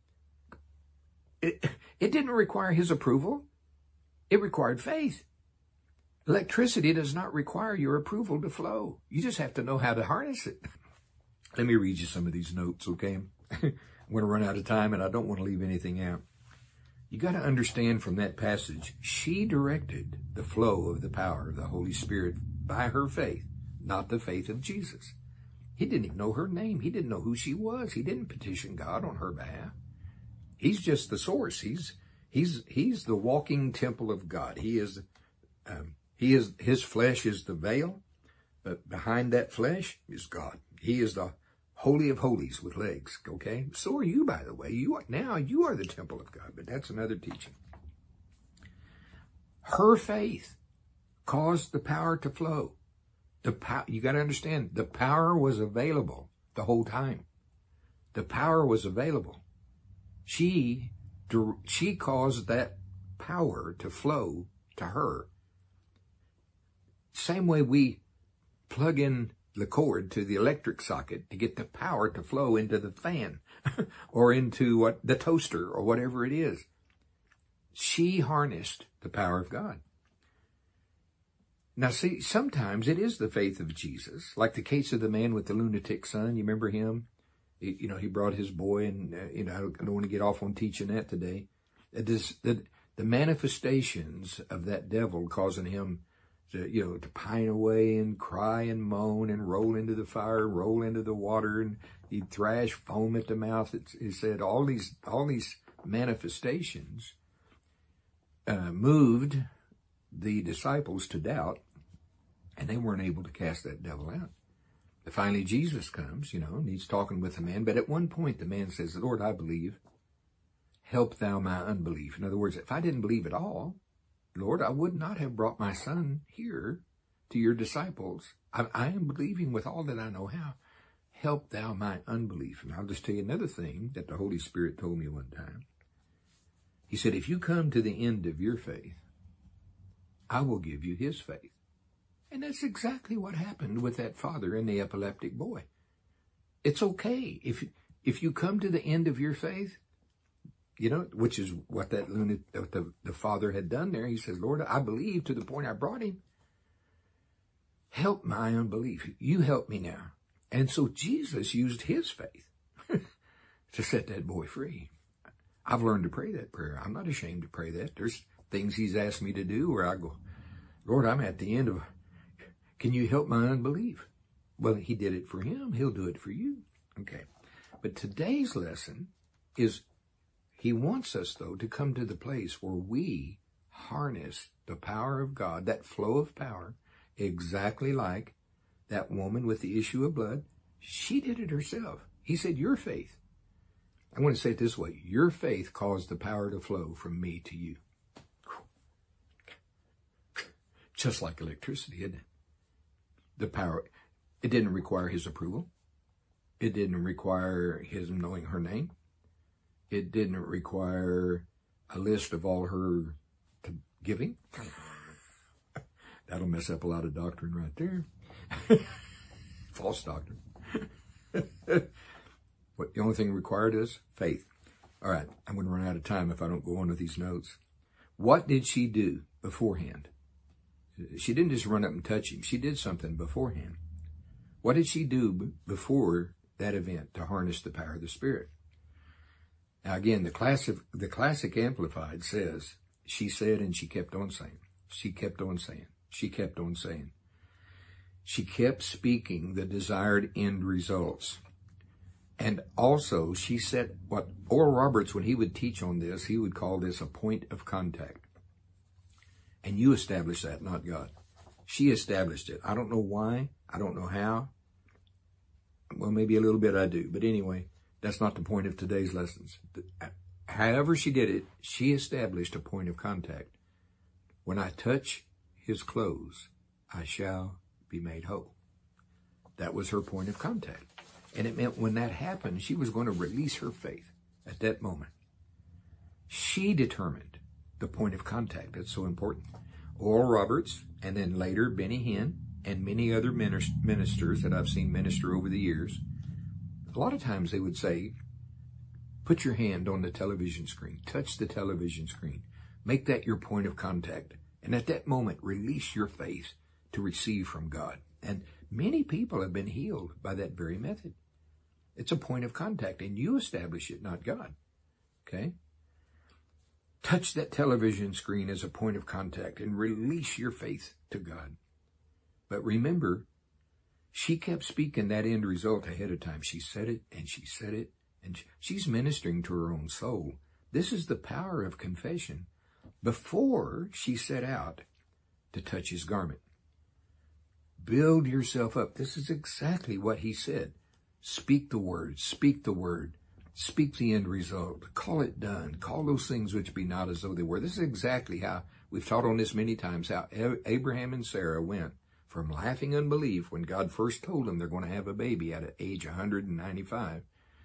It didn't require his approval. It required faith. Electricity does not require your approval to flow. You just have to know how to harness it. Let me read you some of these notes, okay? I'm going to run out of time, and I don't want to leave anything out. You got to understand from that passage, she directed the flow of the power of the Holy Spirit by her faith, not the faith of Jesus. He didn't even know her name. He didn't know who she was. He didn't petition God on her behalf. He's just the source. He's the walking temple of God. His flesh is the veil, but behind that flesh is God. He is the Holy of Holies with legs, okay? So are you, by the way. You are the temple of God, but that's another teaching. Her faith caused the power to flow. You got to understand, the power was available the whole time. The power was available. She caused that power to flow to her. Same way we plug in the cord to the electric socket to get the power to flow into the fan or into the toaster or whatever it is. She harnessed the power of God. Now see, sometimes it is the faith of Jesus, like the case of the man with the lunatic son. You remember him? He brought his boy, and I don't want to get off on teaching that today. The manifestations of that devil causing him to pine away and cry and moan and roll into the fire, roll into the water, and he'd thrash, foam at the mouth. He said all these manifestations moved the disciples to doubt, and they weren't able to cast that devil out. But finally, Jesus comes, and he's talking with the man. But at one point, the man says, Lord, I believe. Help thou my unbelief. In other words, if I didn't believe at all, Lord, I would not have brought my son here to your disciples. I am believing with all that I know how. Help thou my unbelief. And I'll just tell you another thing that the Holy Spirit told me one time. He said, if you come to the end of your faith, I will give you his faith. And that's exactly what happened with that father and the epileptic boy. It's okay. If you come to the end of your faith, which is what the father had done there. He says, Lord, I believe to the point I brought him. Help my unbelief. You help me now. And so Jesus used his faith to set that boy free. I've learned to pray that prayer. I'm not ashamed to pray that. There's things he's asked me to do where I go, Lord, I'm at the end of, can you help my unbelief? Well, he did it for him. He'll do it for you. Okay. But today's lesson is, he wants us, though, to come to the place where we harness the power of God, that flow of power, exactly like that woman with the issue of blood. She did it herself. He said, your faith. I want to say it this way. Your faith caused the power to flow from me to you. Just like electricity, isn't it? The power, it didn't require his approval. It didn't require his knowing her name. It didn't require a list of all her giving. That'll mess up a lot of doctrine right there. False doctrine. What the only thing required is faith. All right, I'm going to run out of time if I don't go on with these notes. What did she do beforehand? She didn't just run up and touch him. She did something beforehand. What did she do before that event to harness the power of the Spirit? Now again, the classic Amplified says, she said and she kept on saying. She kept on saying. She kept on saying. She kept speaking the desired end results. And also she said what Oral Roberts, when he would teach on this, he would call this a point of contact. And you established that, not God. She established it. I don't know why. I don't know how. Well, maybe a little bit I do. But anyway, that's not the point of today's lessons. However she did it, she established a point of contact. When I touch his clothes, I shall be made whole. That was her point of contact. And it meant when that happened, she was going to release her faith at that moment. She determined the point of contact. That's so important. Oral Roberts, and then later Benny Hinn, and many other ministers that I've seen minister over the years, a lot of times they would say, put your hand on the television screen, touch the television screen, make that your point of contact. And at that moment, release your faith to receive from God. And many people have been healed by that very method. It's a point of contact, and you establish it, not God. Okay? Touch that television screen as a point of contact and release your faith to God. But remember, she kept speaking that end result ahead of time. She said it, and she said it, and she's ministering to her own soul. This is the power of confession before she set out to touch his garment. Build yourself up. This is exactly what he said. Speak the word, speak the word, speak the end result, call it done, call those things which be not as though they were. This is exactly how, we've taught on this many times, how Abraham and Sarah went from laughing unbelief when God first told them they're going to have a baby at age 195.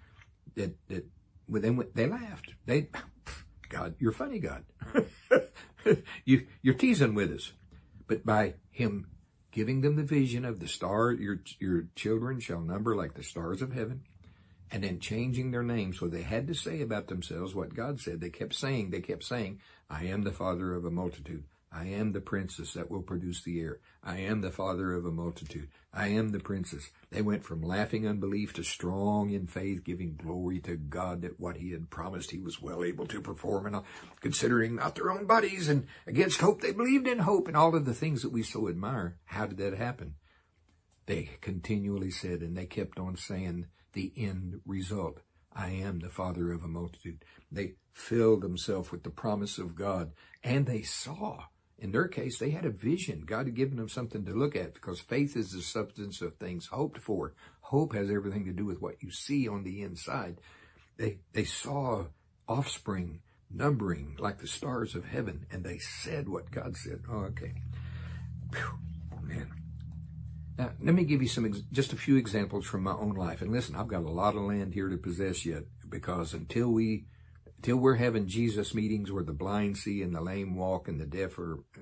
They laughed. God, you're funny, God. You're teasing with us. But by him giving them the vision of the star, your children shall number like the stars of heaven, and then changing their name so they had to say about themselves what God said. They kept saying, I am the father of a multitude. I am the princess that will produce the heir. I am the father of a multitude. I am the princess. They went from laughing unbelief to strong in faith, giving glory to God that what he had promised he was well able to perform, and considering not their own bodies, and against hope they believed in hope, and all of the things that we so admire. How did that happen? They continually said, and they kept on saying the end result. I am the father of a multitude. They filled themselves with the promise of God, and they saw. In their case, they had a vision. God had given them something to look at, because faith is the substance of things hoped for. Hope has everything to do with what you see on the inside. They saw offspring numbering like the stars of heaven, and they said what God said. Oh, okay. Whew, man. Now, let me give you just a few examples from my own life. And listen, I've got a lot of land here to possess yet, because until we're having Jesus meetings where the blind see and the lame walk and the deaf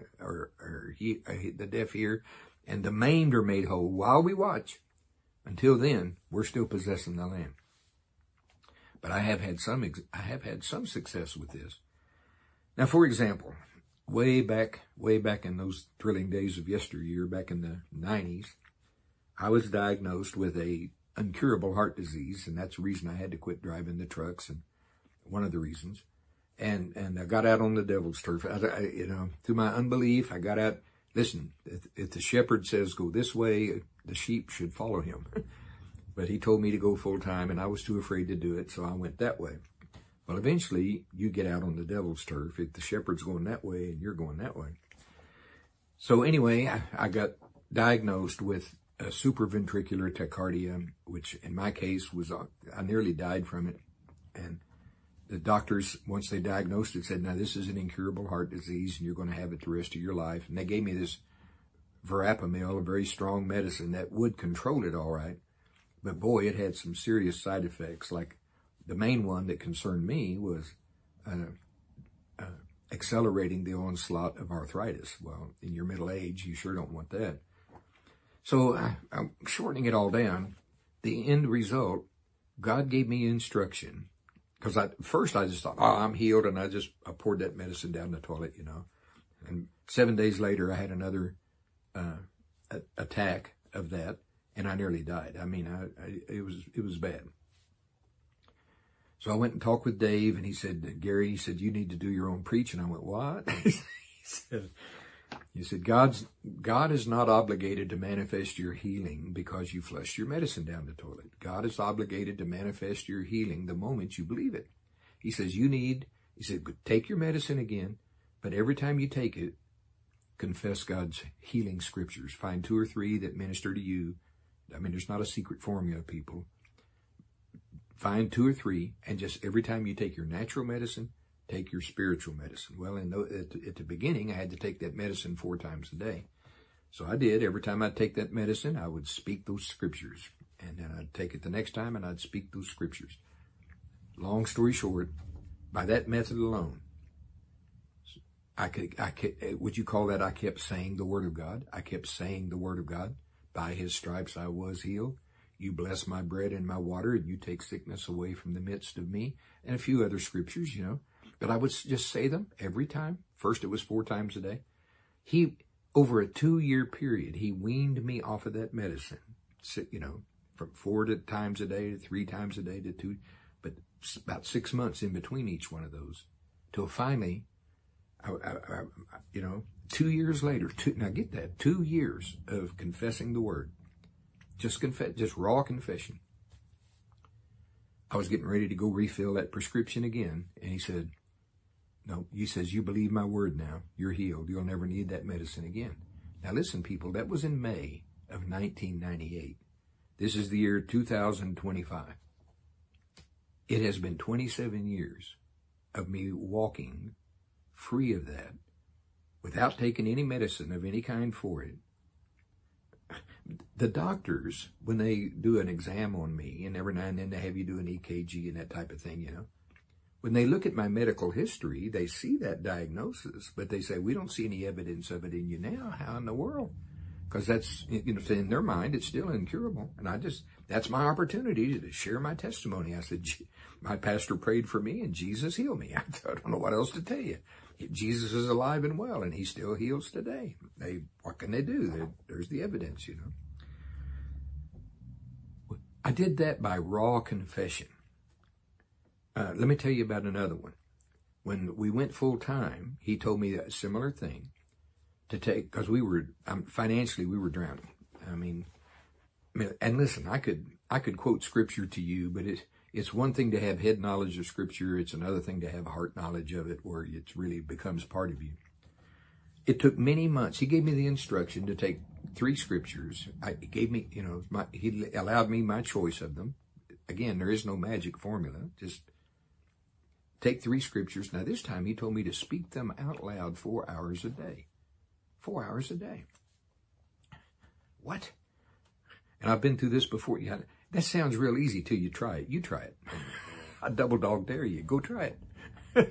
the deaf hear and the maimed are made whole while we watch, until then, we're still possessing the land. But I have had some success with this. Now, for example, way back in those thrilling days of yesteryear, back in the 90s, I was diagnosed with a incurable heart disease, and that's the reason I had to quit driving the trucks, and one of the reasons. And I got out on the devil's turf. Through my unbelief, I got out. Listen, if the shepherd says go this way, the sheep should follow him. But he told me to go full time, and I was too afraid to do it, so I went that way. Well, eventually, you get out on the devil's turf if the shepherd's going that way and you're going that way. So anyway, I got diagnosed with a supraventricular tachycardia, which in my case I nearly died from it. And the doctors, once they diagnosed it, said, now this is an incurable heart disease and you're going to have it the rest of your life. And they gave me this verapamil, a very strong medicine that would control it all right. But boy, it had some serious side effects. Like the main one that concerned me was accelerating the onslaught of arthritis. Well, in your middle age, you sure don't want that. So I'm shortening it all down. The end result, God gave me instruction. Because first I just thought, I'm healed, and I poured that medicine down the toilet, And 7 days later, I had another attack of that, and I nearly died. I mean, it was bad. So I went and talked with Dave, and he said, Gary, you need to do your own preaching. I went, what? He said, God is not obligated to manifest your healing because you flushed your medicine down the toilet. God is obligated to manifest your healing the moment you believe it. He says, take your medicine again, but every time you take it, confess God's healing scriptures. Find 2 or 3 that minister to you. I mean, there's not a secret formula, people. Find 2 or 3, and just every time you take your natural medicine, take your spiritual medicine. Well, at the beginning, I had to take that medicine 4 times a day. So I did. Every time I'd take that medicine, I would speak those scriptures. And then I'd take it the next time, and I'd speak those scriptures. Long story short, by that method alone, would you call that I kept saying the word of God? I kept saying the word of God. By his stripes I was healed. You bless my bread and my water, and you take sickness away from the midst of me. And a few other scriptures, But I would just say them every time. First, it was 4 times a day. Over a 2-year period, he weaned me off of that medicine. From 4 times a day to 3 times a day to 2, but about 6 months in between each one of those, till finally, 2 years later. Now get that, 2 years of confessing the word, just raw confession. I was getting ready to go refill that prescription again, and he said, no, he says, you believe my word now. You're healed. You'll never need that medicine again. Now listen, people, that was in May of 1998. This is the year 2025. It has been 27 years of me walking free of that without taking any medicine of any kind for it. The doctors, when they do an exam on me, and every now and then they have you do an EKG and that type of thing, when they look at my medical history, they see that diagnosis, but they say, we don't see any evidence of it in you now. How in the world? Because that's, in their mind, it's still incurable. And that's my opportunity to share my testimony. I said, my pastor prayed for me and Jesus healed me. I don't know what else to tell you. Jesus is alive and well, and he still heals today. What can they do? There's the evidence, I did that by raw confession. Let me tell you about another one. When we went full time, he told me a similar thing to take, because financially we were drowning. And listen, I could quote scripture to you, but it's one thing to have head knowledge of scripture. It's another thing to have heart knowledge of it, where it really becomes part of you. It took many months. He gave me the instruction to take 3 scriptures. He gave me, he allowed me my choice of them. Again, there is no magic formula. Just take 3 scriptures. Now this time he told me to speak them out loud 4 hours a day. 4 hours a day. What? And I've been through this before. Yeah, that sounds real easy till you try it. You try it. I double dog dare you. Go try it.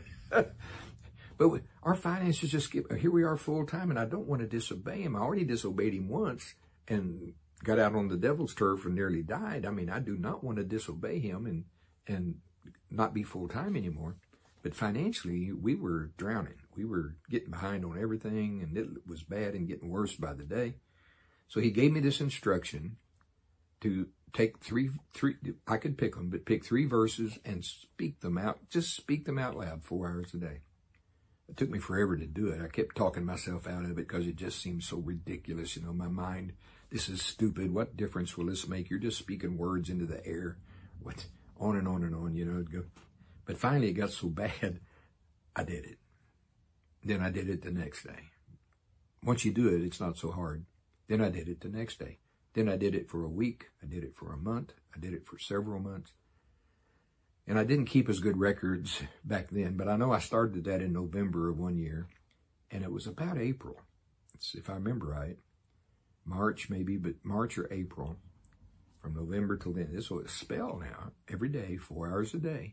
But our finances just here we are full time, and I don't want to disobey him. I already disobeyed him once and got out on the devil's turf and nearly died. I do not want to disobey him and not be full time anymore. But financially, we were drowning. We were getting behind on everything, and it was bad and getting worse by the day. So he gave me this instruction to take three, I could pick them, but pick 3 verses and speak them out. Just speak them out loud 4 hours a day. It took me forever to do it. I kept talking myself out of it because it just seemed so ridiculous. My mind, this is stupid. What difference will this make? You're just speaking words into the air. What? On and on and on, it'd go. But finally it got so bad, I did it. Then I did it the next day. Once you do it, it's not so hard. Then I did it the next day. Then I did it for a week. I did it for a month. I did it for several months. And I didn't keep as good records back then, but I know I started that in November of one year, and it was about April, if I remember right, March maybe, but March or April, from November till then. This was a spell now, every day, 4 hours a day.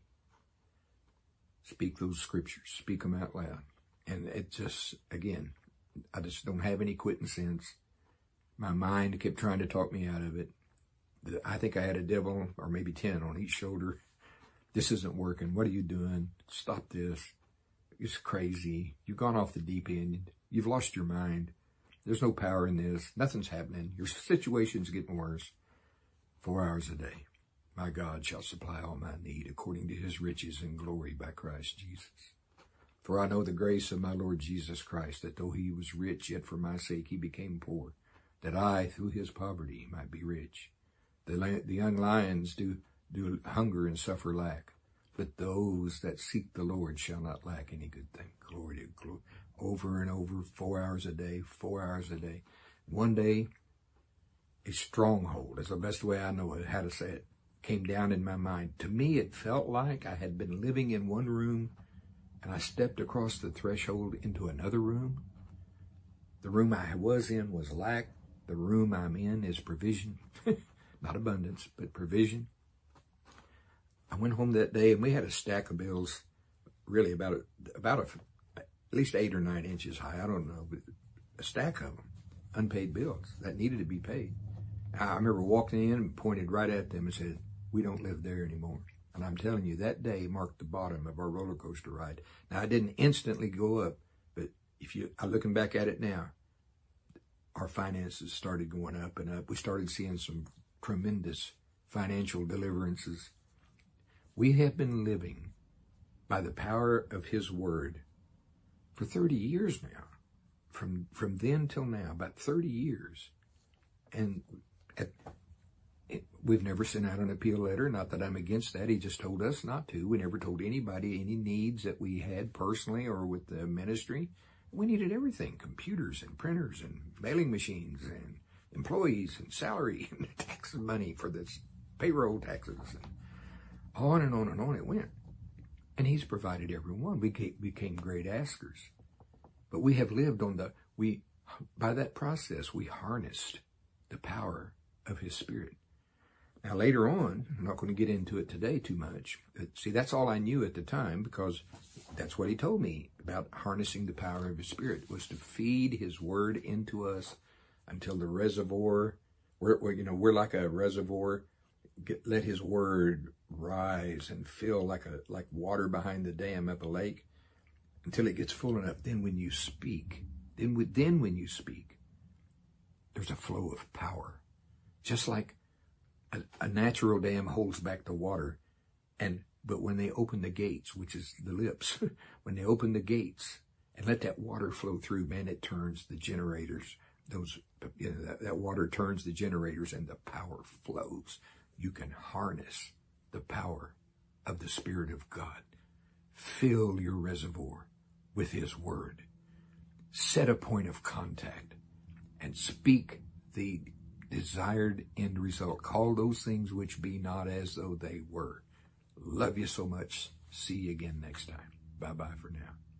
Speak those scriptures, speak them out loud. And it just, again, I just don't have any quitting sense. My mind kept trying to talk me out of it. I think I had a devil, or maybe 10 on each shoulder. This isn't working. What are you doing? Stop this. It's crazy. You've gone off the deep end. You've lost your mind. There's no power in this. Nothing's happening. Your situation's getting worse. 4 hours a day. My God shall supply all my need according to his riches and glory by Christ Jesus. For I know the grace of my Lord Jesus Christ, that though he was rich, yet for my sake he became poor, that I, through his poverty, might be rich. The young lions do hunger and suffer lack, but those that seek the Lord shall not lack any good thing. Glory to glory. Over and over, 4 hours a day, 4 hours a day. One day, a stronghold, is the best way I know how to say it, came down in my mind. To me, it felt like I had been living in one room, and I stepped across the threshold into another room. The room I was in was lack. The room I'm in is provision. Not abundance, but provision. I went home that day, and we had a stack of bills, really about at least 8 or 9 inches high. I don't know, but a stack of them, unpaid bills that needed to be paid. I remember walking in and pointed right at them and said, "We don't live there anymore." And I'm telling you, that day marked the bottom of our roller coaster ride. Now, I didn't instantly go up, but I'm looking back at it now, our finances started going up and up. We started seeing some tremendous financial deliverances. We have been living by the power of his word for 30 years now. From then till now, about 30 years. And we've never sent out an appeal letter. Not that I'm against that. He just told us not to. We never told anybody any needs that we had personally or with the ministry. We needed everything: computers and printers and mailing machines and employees and salary and tax money for this payroll taxes. And on and on and on it went. And he's provided everyone. We became great askers. But we have lived by that process, we harnessed the power of his Spirit. Now, later on, I'm not going to get into it today too much. But see, that's all I knew at the time, because that's what he told me about harnessing the power of his Spirit, was to feed his word into us until the reservoir, we're like a reservoir. Let his word rise and fill like water behind the dam up a lake. until it gets full enough. Then when you speak, when you speak, there's a flow of power. Just like a natural dam holds back the water. But when they open the gates, which is the lips, when they open the gates and let that water flow through, man, it turns the generators. That water turns the generators and the power flows. You can harness the power of the Spirit of God. Fill your reservoir with His Word. Set a point of contact and speak the desired end result. Call those things which be not as though they were. Love you so much. See you again next time. Bye-bye for now.